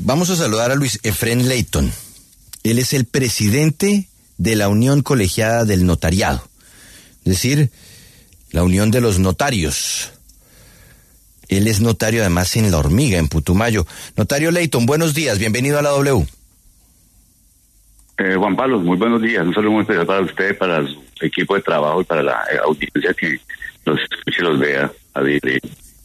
Vamos a saludar a Luis Efrén Leyton. Él es el presidente de la Unión Colegiada del Notariado, es decir, la Unión de los Notarios. Él es notario además en La Hormiga, en Putumayo. Notario Leyton, buenos días, bienvenido a la W. Juan Pablo, muy buenos días. Un saludo muy especial para usted, para su equipo de trabajo y para la audiencia que los escuche y los vea a diario.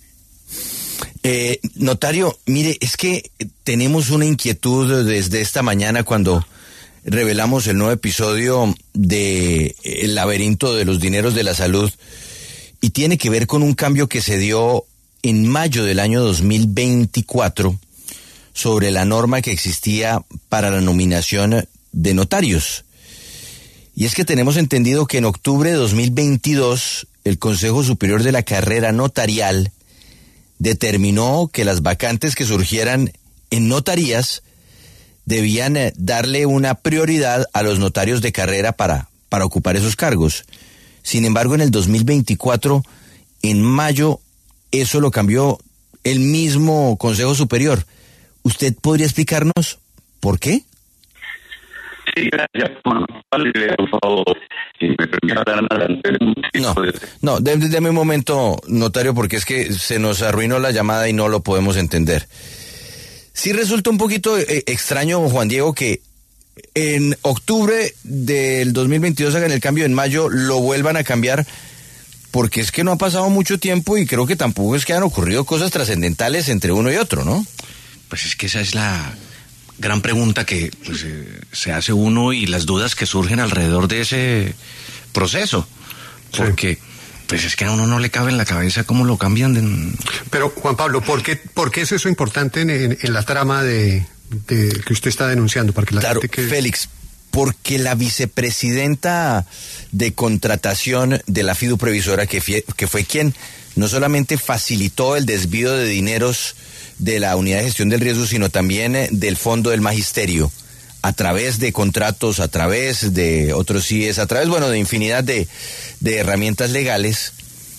Notario, mire, es que tenemos una inquietud desde esta mañana cuando revelamos el nuevo episodio de El laberinto de los dineros de la salud, y tiene que ver con un cambio que se dio en mayo del año 2024 sobre la norma que existía para la nominación de notarios. Y es que tenemos entendido que en octubre de 2022 el Consejo Superior de la Carrera Notarial determinó que las vacantes que surgieran en notarías debían darle una prioridad a los notarios de carrera para ocupar esos cargos. Sin embargo, en el 2024, en mayo, eso lo cambió el mismo Consejo Superior. ¿Usted podría explicarnos por qué? Sí, gracias. Por favor, si me permite dar adelante. Deme un momento, notario, porque es que se nos arruinó la llamada y no lo podemos entender. Sí resulta un poquito extraño, Juan Diego, que en octubre del 2022 hagan el cambio, en mayo lo vuelvan a cambiar, porque es que no ha pasado mucho tiempo y creo que tampoco es que han ocurrido cosas trascendentales entre uno y otro, ¿no? Pues es que esa es la gran pregunta que se hace uno y las dudas que surgen alrededor de ese proceso, porque pues es que a uno no le cabe en la cabeza cómo lo cambian. Pero Juan Pablo, ¿por qué es eso importante en la trama de que usted está denunciando? Para que la claro, gente Félix, porque la vicepresidenta de contratación de la Fidu Previsora, que fue quien no solamente facilitó el desvío de dineros de la Unidad de Gestión del Riesgo, sino también del Fondo del Magisterio, a través de contratos, a través de otros CIEs, a través, de infinidad de herramientas legales,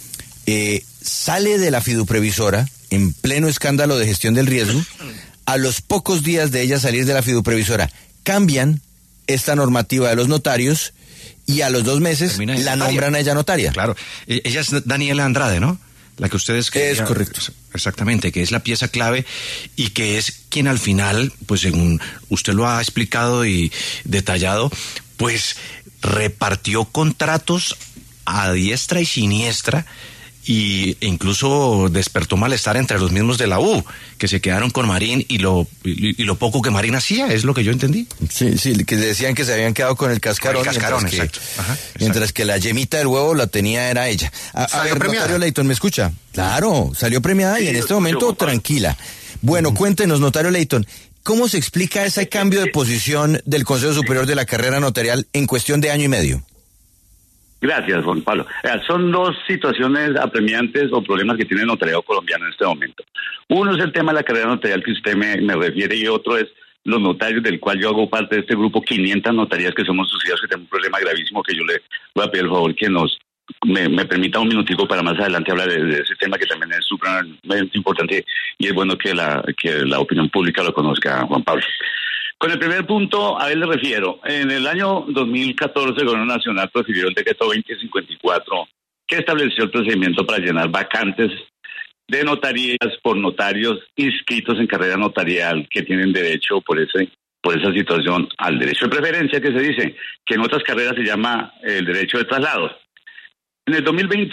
sale de la Fidu Previsora en pleno escándalo de gestión del riesgo. A los pocos días de ella salir de la Fidu Previsora, cambian esta normativa de los notarios y a los 2 meses la nombran a ella notaria. Claro, ella es Daniela Andrade, ¿no? La que ustedes... Es correcto. Exactamente, que es la pieza clave y que es quien al final, pues según usted lo ha explicado y detallado, pues repartió contratos a diestra y siniestra e incluso despertó malestar entre los mismos de la U, que se quedaron con Marín y lo poco que Marín hacía, es lo que yo entendí. Sí, que decían que se habían quedado con el cascarón. Exacto. Mientras que la yemita del huevo la tenía era ella. A ver, notario Leyton, ¿me escucha? Claro, salió premiada y en este momento tranquila. Bueno, cuéntenos, notario Leyton, ¿cómo se explica ese cambio de posición del Consejo Superior de la Carrera Notarial en cuestión de año y medio? Gracias, Juan Pablo. Son 2 situaciones apremiantes o problemas que tiene el notariado colombiano en este momento. Uno es el tema de la carrera notarial que usted me refiere, y otro es los notarios, del cual yo hago parte de este grupo, 500 notarías que somos sociedades que tenemos un problema gravísimo, que yo le voy a pedir el favor que me permita un minutico para más adelante hablar de ese tema, que también es supremamente importante y es bueno que la opinión pública lo conozca, Juan Pablo. Con el primer punto, a él le refiero. En el año 2014, el Gobierno Nacional profirió el decreto 2054, que estableció el procedimiento para llenar vacantes de notarías por notarios inscritos en carrera notarial que tienen derecho por esa situación al derecho de preferencia, que se dice, que en otras carreras se llama el derecho de traslado. En el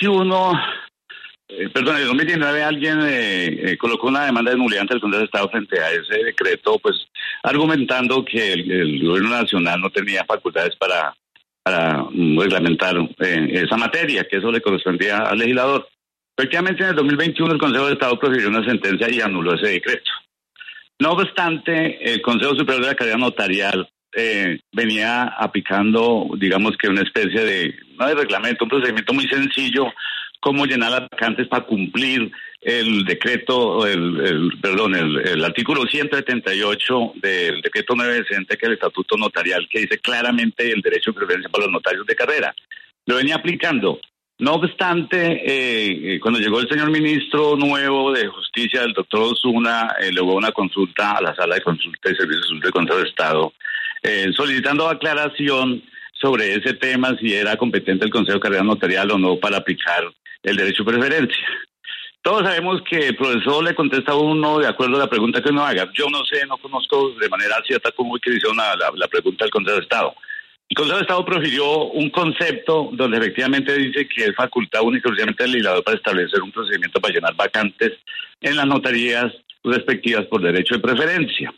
2019 alguien colocó una demanda de nulidad ante el Consejo de Estado frente a ese decreto, pues argumentando que el Gobierno Nacional no tenía facultades para reglamentar esa materia, que eso le correspondía al legislador. Efectivamente, en el 2021 el Consejo de Estado profirió una sentencia y anuló ese decreto. No obstante, el Consejo Superior de la Carrera Notarial venía aplicando, digamos que una especie no de reglamento, un procedimiento muy sencillo, cómo llenar las vacantes para cumplir el decreto, el artículo 178 del decreto 960, que es el estatuto notarial, que dice claramente el derecho de preferencia para los notarios de carrera. Lo venía aplicando. No obstante, cuando llegó el señor ministro nuevo de Justicia, el doctor Osuna, le hubo una consulta a la Sala de Consulta y Servicios del Consejo de Estado, solicitando aclaración sobre ese tema, si era competente el Consejo de Carrera Notarial o no para aplicar el derecho de preferencia. Todos sabemos que el profesor le contesta a uno de acuerdo a la pregunta que uno haga. Yo no sé, no conozco de manera cierta cómo que hicieron la pregunta del Consejo de Estado. El Consejo de Estado profirió un concepto donde efectivamente dice que es facultad única y exclusivamente del legislador para establecer un procedimiento para llenar vacantes en las notarías respectivas por derecho de preferencia.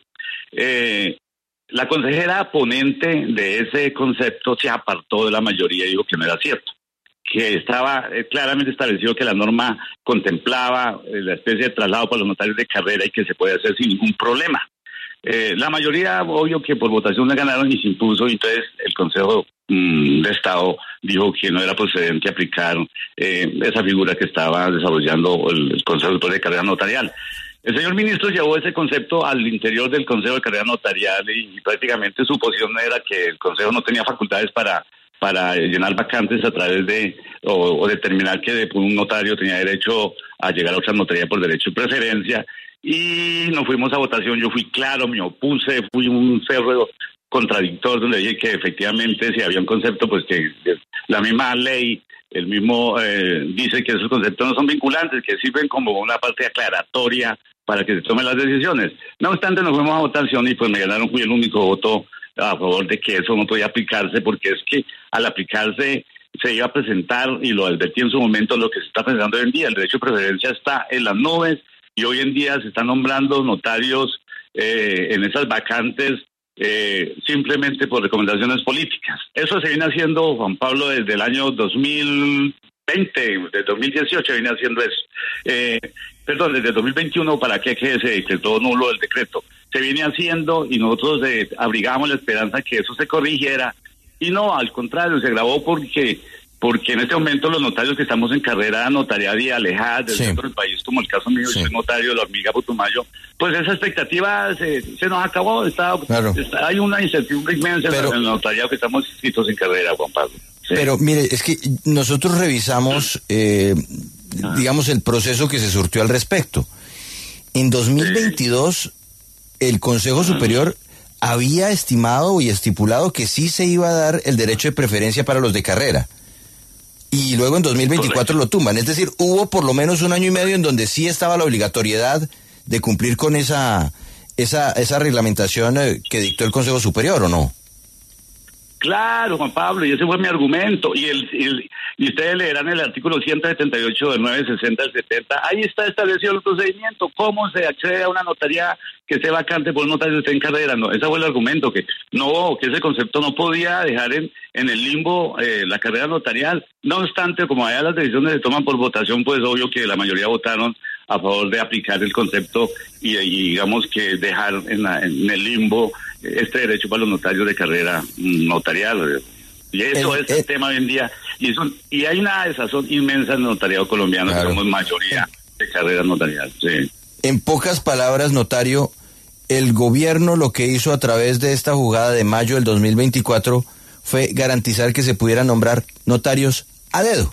La consejera ponente de ese concepto se apartó de la mayoría y dijo que no era cierto, que estaba claramente establecido que la norma contemplaba la especie de traslado para los notarios de carrera y que se puede hacer sin ningún problema. La mayoría, obvio que por votación le ganaron y se impuso, y entonces el Consejo de Estado dijo que no era procedente aplicar esa figura que estaba desarrollando el Consejo Superior de Carrera Notarial. El señor ministro llevó ese concepto al interior del Consejo de Carrera Notarial y prácticamente su posición era que el Consejo no tenía facultades para llenar vacantes a través de o determinar que un notario tenía derecho a llegar a otra notaría por derecho de preferencia. Y nos fuimos a votación, yo fui claro, me opuse, fui un férreo contradictor donde dije que efectivamente si había un concepto, pues que la misma ley, el mismo dice que esos conceptos no son vinculantes, que sirven como una parte aclaratoria para que se tomen las decisiones. No obstante, nos fuimos a votación y pues me ganaron, fui el único voto a favor de que eso no podía aplicarse, porque es que al aplicarse se iba a presentar, y lo advertí en su momento, lo que se está presentando hoy en día. El derecho de preferencia está en las nubes y hoy en día se están nombrando notarios en esas vacantes simplemente por recomendaciones políticas. Eso se viene haciendo, Juan Pablo, desde el año 2020, desde 2018 viene haciendo eso. Perdón, desde 2021, para que se decretó nulo el decreto. Se viene haciendo y nosotros abrigamos la esperanza que eso se corrigiera, y no, al contrario, se agravó porque en este momento los notarios que estamos en carrera notarial y alejadas del centro del país, como el caso mío, soy notario de la Hormiga Putumayo, pues esa expectativa se nos acabó. Hay una incertidumbre inmensa en el notariado que estamos inscritos en carrera, Juan Pablo. Sí. Pero mire, es que nosotros revisamos, digamos, el proceso que se surtió al respecto. En 2022, el Consejo Superior había estimado y estipulado que sí se iba a dar el derecho de preferencia para los de carrera. Y luego en 2024 lo tumban. Es decir, hubo por lo menos un año y medio en donde sí estaba la obligatoriedad de cumplir con esa reglamentación que dictó el Consejo Superior, ¿o no? Claro, Juan Pablo, y ese fue mi argumento. Y ustedes leerán el artículo 178 del 960 al 70. Ahí está establecido el procedimiento. ¿Cómo se accede a una notaría que esté vacante por un notario que esté en carrera? No, ese fue el argumento, que ese concepto no podía dejar en el limbo la carrera notarial. No obstante, como allá las decisiones se toman por votación, pues obvio que la mayoría votaron a favor de aplicar el concepto y digamos que dejar en el limbo este derecho para los notarios de carrera notarial. Y eso es el tema hoy en día. Y hay una desazón inmensa en el notariado colombiano, claro, que somos mayoría de carrera notarial. Sí. En pocas palabras, notario, el gobierno lo que hizo a través de esta jugada de mayo del 2024 fue garantizar que se pudieran nombrar notarios a dedo.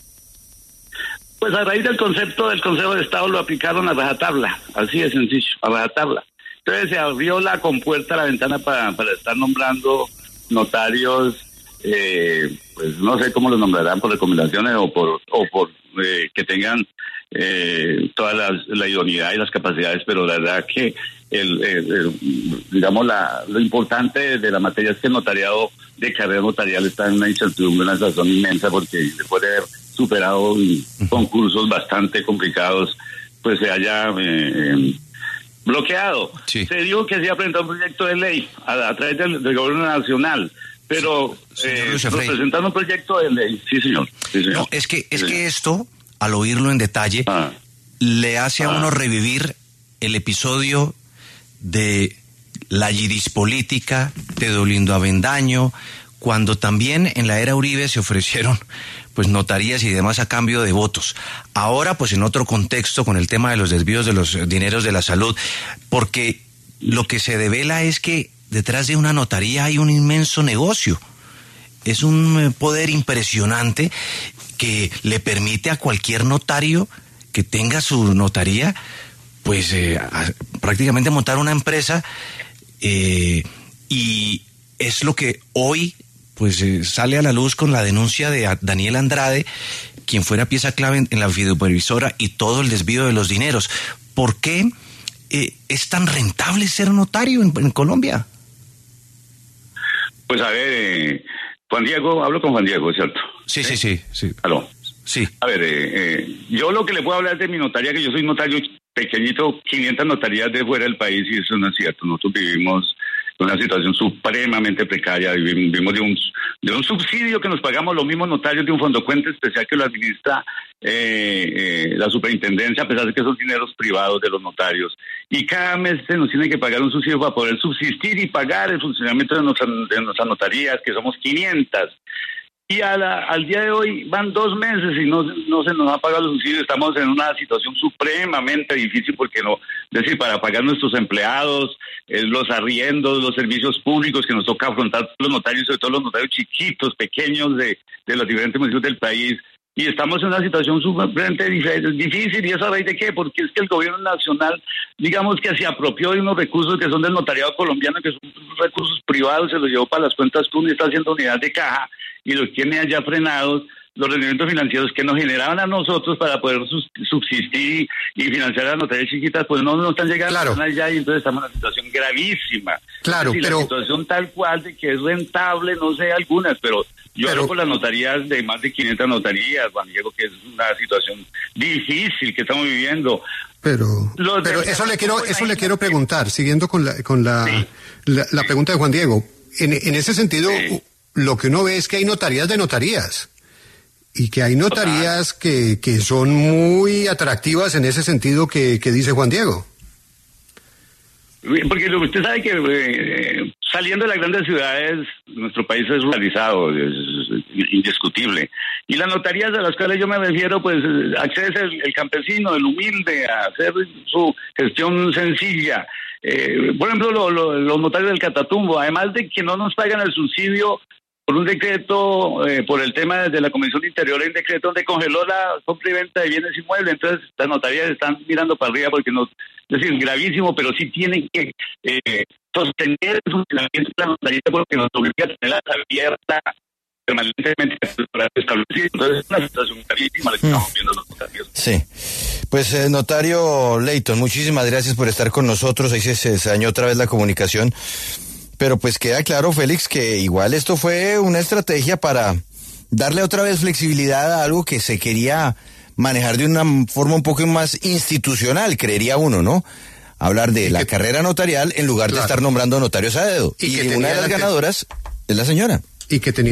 Pues a raíz del concepto del Consejo de Estado lo aplicaron a rajatabla, así de sencillo, a rajatabla. Entonces se abrió la compuerta, la ventana para estar nombrando notarios, pues no sé cómo los nombrarán, por recomendaciones o por que tengan toda la idoneidad y las capacidades, pero la verdad que digamos lo importante de la materia es que el notariado de carrera notarial está en una incertidumbre, una situación inmensa, porque después de haber superado concursos bastante complicados, pues se haya bloqueado. Sí. Se dijo que se iba a presentar un proyecto de ley a través del gobierno nacional, pero presentaron un proyecto de ley. Sí, señor. Sí, señor. No, es que esto, al oírlo en detalle, le hace a uno revivir el episodio de la yirispolítica de Dolindo Avendaño, cuando también en la era Uribe se ofrecieron pues notarías y demás a cambio de votos. Ahora pues en otro contexto, con el tema de los desvíos de los dineros de la salud, porque lo que se devela es que detrás de una notaría hay un inmenso negocio. Es un poder impresionante. que le permite a cualquier notario que tenga su notaría, pues prácticamente montar una empresa, y es lo que hoy pues sale a la luz con la denuncia de Daniel Andrade, quien fuera pieza clave en la fiduciaria y todo el desvío de los dineros. ¿Por qué es tan rentable ser notario en Colombia? Pues a ver, Juan Diego, hablo con Juan Diego, ¿cierto? Sí. ¿Aló? Sí. A ver, yo lo que le puedo hablar de mi notaría, que yo soy notario pequeñito, 500 notarías de fuera del país, y eso no es cierto. Nosotros vivimos una situación supremamente precaria, vivimos de un subsidio que nos pagamos los mismos notarios de un fondo cuenta especial que lo administra la superintendencia, a pesar de que son dineros privados de los notarios, y cada mes se nos tiene que pagar un subsidio para poder subsistir y pagar el funcionamiento de nuestras notarías, que somos 500. Y al día de hoy van 2 meses y no se nos ha pagado el subsidio. Estamos en una situación supremamente difícil porque es decir, para pagar nuestros empleados, los arriendos, los servicios públicos que nos toca afrontar los notarios, sobre todo los notarios chiquitos, pequeños de los diferentes municipios del país. Y estamos en una situación sumamente difícil. ¿Y eso a raíz de qué? Porque es que el gobierno nacional, digamos que se apropió de unos recursos que son del notariado colombiano, que son recursos privados, se los llevó para las cuentas públicas, está haciendo unidad de caja y los tiene allá frenados. Los rendimientos financieros que nos generaban a nosotros para poder subsistir y financiar a las notarías chiquitas, pues no están llegando allá, y entonces estamos en una situación gravísima. Claro, pero la situación tal cual de que es rentable, no sé algunas, pero hablo con las notarías de más de 500 notarías, Juan Diego, que es una situación difícil que estamos viviendo. Pero eso le quiero preguntar, siguiendo con la pregunta de Juan Diego. En ese sentido, lo que uno ve es que hay notarías de notarías. Y que hay notarías que son muy atractivas en ese sentido que dice Juan Diego. Porque usted sabe que saliendo de las grandes ciudades, nuestro país es ruralizado, es indiscutible. Y las notarías a las cuales yo me refiero, pues accede el campesino, el humilde, a hacer su gestión sencilla. Por ejemplo, los notarios del Catatumbo, además de que no nos pagan el subsidio, por un decreto, por el tema de la Comisión Interior, hay un decreto donde congeló la compra y venta de bienes inmuebles. Entonces las notarías están mirando para arriba porque es decir, gravísimo, pero sí tienen que sostener el funcionamiento de la notaría porque nos obliga a tenerla abierta permanentemente para establecer. Entonces es una situación gravísima la que estamos viendo los notarios. Sí. Pues notario Leyton, muchísimas gracias por estar con nosotros. Ahí se dañó otra vez la comunicación. Pero pues queda claro, Félix, que igual esto fue una estrategia para darle otra vez flexibilidad a algo que se quería manejar de una forma un poco más institucional, creería uno, ¿no? Hablar de la carrera notarial en lugar de estar nombrando notarios a dedo. Y una de las ganadoras es la señora. Y que tenía